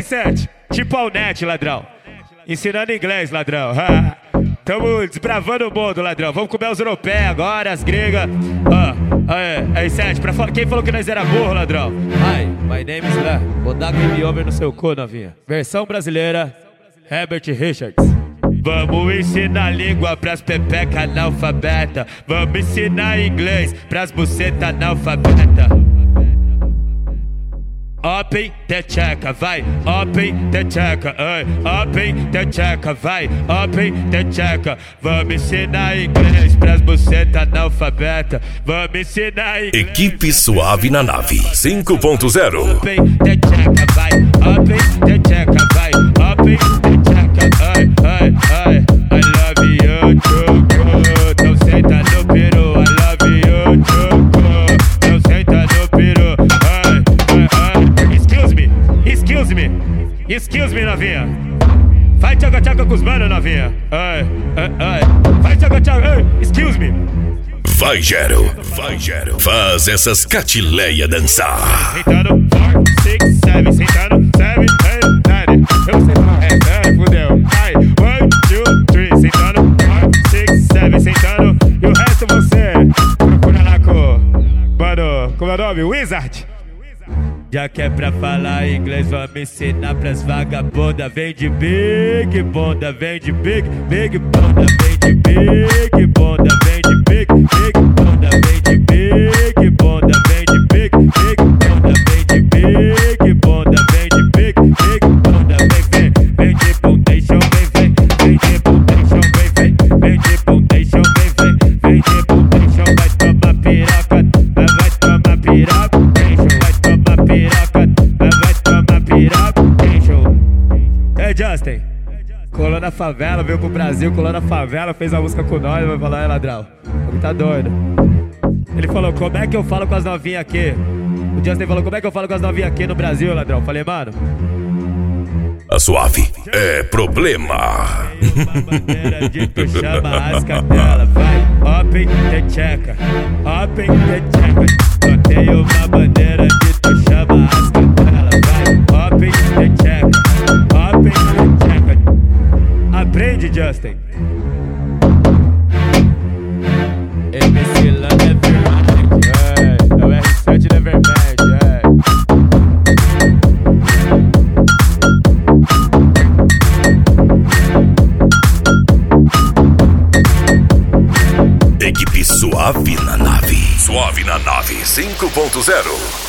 R7, tipo Alnet, ladrão. Ensinando inglês, ladrão. Tamo desbravando o mundo, ladrão. Vamos comer os europeus agora, as gregas. R7, quem falou que nós era burro, ladrão? Hi, my name is Lá. Vou dar game over no seu cu, novinha. Versão brasileira, Herbert Richards. Vamos ensinar língua pras pepeca analfabeta. Vamos ensinar inglês pras buceta analfabeta. Open the checa, vai, open the checa, open the checa, vai, open the checa. Vamos ensinar inglês pras buceta analfabeta. Vamos ensinar inglês. Equipe Suave na Nave 5.0. Open the checa, vai, open the checa, vai, open the checa, I love you, choco. Então senta no peru, I love you, choco. Então senta no peru, Excuse me, novinha. Vai tchaca-tchaca com os manos, novinha. Vai tchaca-tchaca, excuse me. Vai, Gero. Faz essas catileia dançar. Sentando, 4, 6, 7, sentando, 7, 8, 9. Eu sei falar, fudeu. 1, 2, 3, sentando, 4, 6, 7, sentando. E o resto você procura lá com... Mano, como é o nome? Wizard. Já que é pra falar inglês, vamos ensinar pras vagabundas. Vem de big bunda, vem de big bunda, vem de big bunda, vem de big bunda, vem de big bunda, vem de big bunda, vem de big bunda, vem de big bunda, vem de bundation, vem de bundation, vem de bundation, vem de bundation, vai tomar piroca, vai tomar piroca. Justin, colou na favela, veio pro Brasil, colou na favela, fez a música com nós, vai falar, ladrão, ele tá doido. Ele falou, como é que eu falo com as novinhas aqui? O Justin falou, como é que eu falo com as novinhas aqui no Brasil, ladrão? Falei, mano, a Suave é problema. Bandeira de tu chama as cadelas, vai, open the checa, open the checa. Só tem uma bandeira de tu chama as cadelas, vai, open the checa, open the checa. Aprende, Justin. MC Lá Nevermind, é o R7 Nevermind, Equipe Suave na Nave 5.0.